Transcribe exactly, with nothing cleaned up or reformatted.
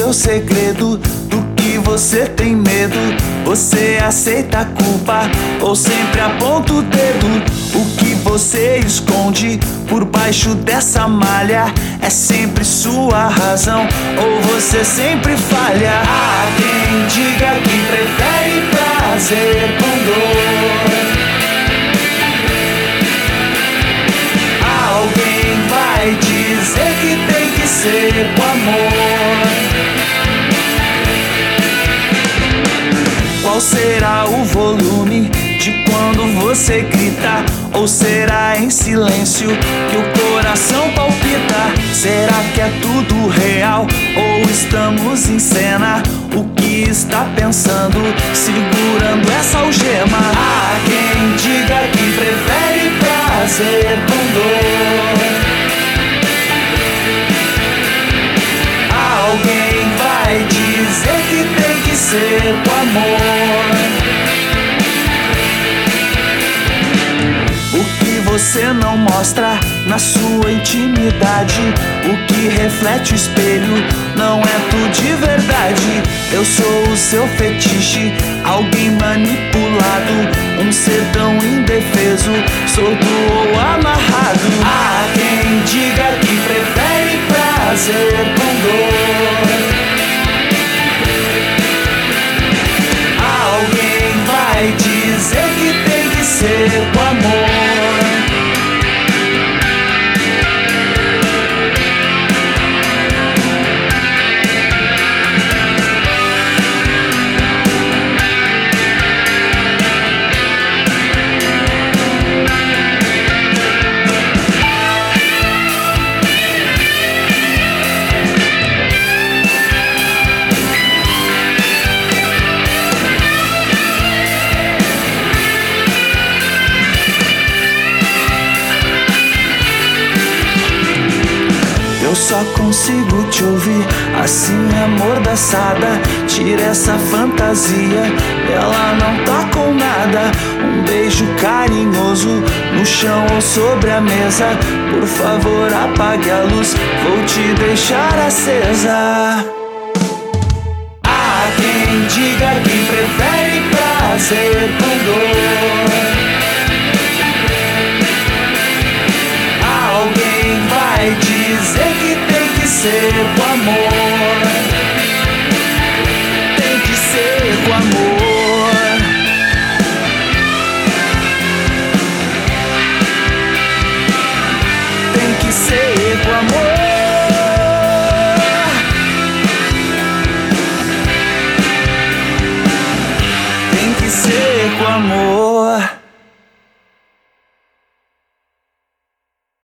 seu segredo? Do que você tem medo? Você aceita a culpa ou sempre aponta o dedo? O que você esconde por baixo dessa malha? É sempre sua razão ou você sempre falha? Há quem diga que prefere prazer com dor. Alguém vai dizer que tem que ser o amor. Qual será o volume de quando você grita? Ou será em silêncio que o coração palpita? Será que é tudo real ou estamos em cena? O que está pensando, segurando essa algema? Há quem diga que prefere prazer com dor. Alguém vai dizer que tem que ser o amor. O que você não mostra na sua intimidade, o que reflete o espelho, não é tu de verdade. Eu sou o seu fetiche, alguém manipulado, um ser tão indefeso, sordo ou amarrado. Há quem diga que prefere prazer com dor. Alguém vai dizer que tem que ser o amor. Eu só consigo te ouvir assim, amordaçada. Tira essa fantasia, ela não tá com nada. Um beijo carinhoso no chão ou sobre a mesa. Por favor, apague a luz, vou te deixar acesa. Há quem diga que prefere prazer com dor. Alguém vai dizer que tem que ser o amor. Tem que ser o amor. Tem que ser o amor. Tem que ser o amor.